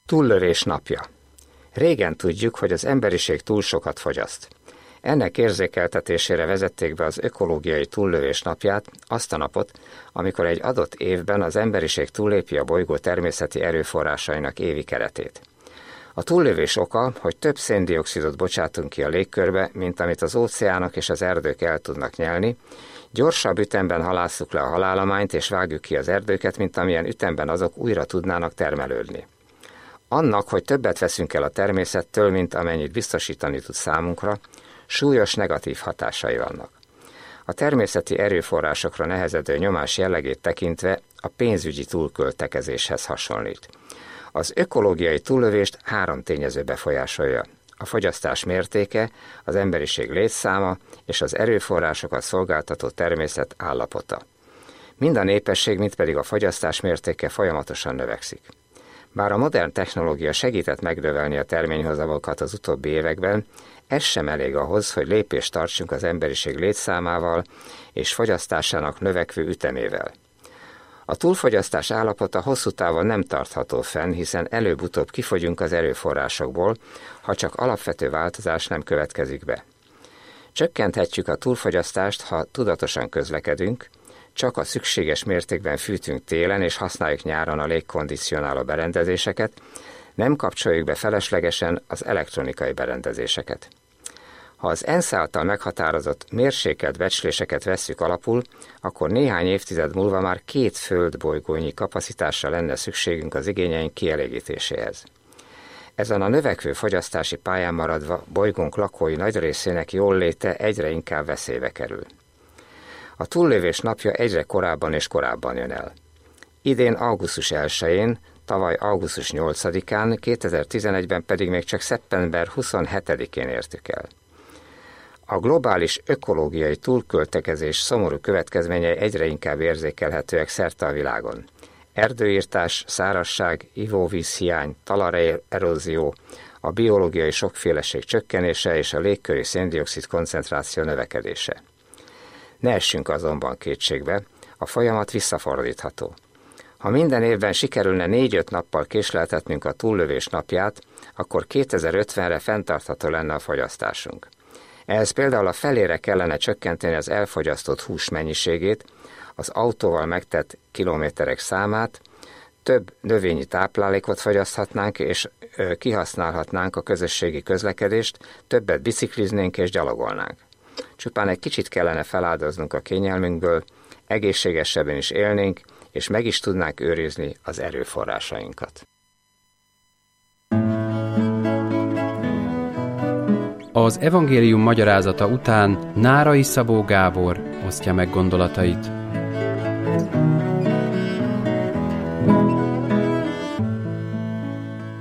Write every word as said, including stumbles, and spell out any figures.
Túllövés napja. Régen tudjuk, hogy az emberiség túl sokat fogyaszt. Ennek érzékeltetésére vezették be az ökológiai túllövés napját, azt a napot, amikor egy adott évben az emberiség túllépi a bolygó természeti erőforrásainak évi keretét. A túllövés oka, hogy több szén-dioxidot bocsátunk ki a légkörbe, mint amit az óceánok és az erdők el tudnak nyelni, gyorsabb ütemben halásszuk le a halállományt és vágjuk ki az erdőket, mint amilyen ütemben azok újra tudnának termelődni. Annak, hogy többet veszünk el a természettől, mint amennyit biztosítani tud számunkra, súlyos negatív hatásai vannak. A természeti erőforrásokra nehezedő nyomás jellegét tekintve a pénzügyi túlköltekezéshez hasonlít. Az ökológiai túllövést három tényező befolyásolja: a fogyasztás mértéke, az emberiség létszáma és az erőforrásokat szolgáltató természet állapota. Mind a népesség, mind pedig a fogyasztás mértéke folyamatosan növekszik. Bár a modern technológia segített megnövelni a terményhozamokat az utóbbi években, ez sem elég ahhoz, hogy lépést tartsunk az emberiség létszámával és fogyasztásának növekvő ütemével. A túlfogyasztás állapota hosszú távon nem tartható fenn, hiszen előbb-utóbb kifogyunk az erőforrásokból, ha csak alapvető változás nem következik be. Csökkenthetjük a túlfogyasztást, ha tudatosan közlekedünk, csak a szükséges mértékben fűtünk télen és használjuk nyáron a légkondicionáló berendezéseket, nem kapcsoljuk be feleslegesen az elektronikai berendezéseket. Ha az ENSZ által meghatározott mérsékelt becsléseket vesszük alapul, akkor néhány évtized múlva már két földbolygónyi kapacitásra lenne szükségünk az igényeink kielégítéséhez. Ezen a növekvő fogyasztási pályán maradva bolygónk lakói nagy részének jólléte egyre inkább veszélybe kerül. A túllövés napja egyre korábban és korábban jön el. Idén augusztus elsején, tavaly augusztus nyolcadikán, kétezer-tizenegyben pedig még csak szeptember huszonhetedikén értük el. A globális ökológiai túlköltekezés szomorú következményei egyre inkább érzékelhetőek szerte a világon. Erdőirtás, szárazság, ivóvízhiány, talajerózió, a biológiai sokféleség csökkenése és a légköri szén-dioxid koncentráció növekedése. Ne essünk azonban kétségbe, a folyamat visszafordítható. Ha minden évben sikerülne négy-öt nappal késleltetnünk a túllövés napját, akkor kétezer-ötvenre fenntartható lenne a fogyasztásunk. Ehhez például a felére kellene csökkenteni az elfogyasztott hús mennyiségét, az autóval megtett kilométerek számát, több növényi táplálékot fogyaszthatnánk és kihasználhatnánk a közösségi közlekedést, többet bicikliznénk és gyalogolnánk. Csupán egy kicsit kellene feláldoznunk a kényelmünkből, egészségesebben is élnénk, és meg is tudnánk őrizni az erőforrásainkat. Az evangélium magyarázata után Nárai Szabó Gábor osztja meg gondolatait.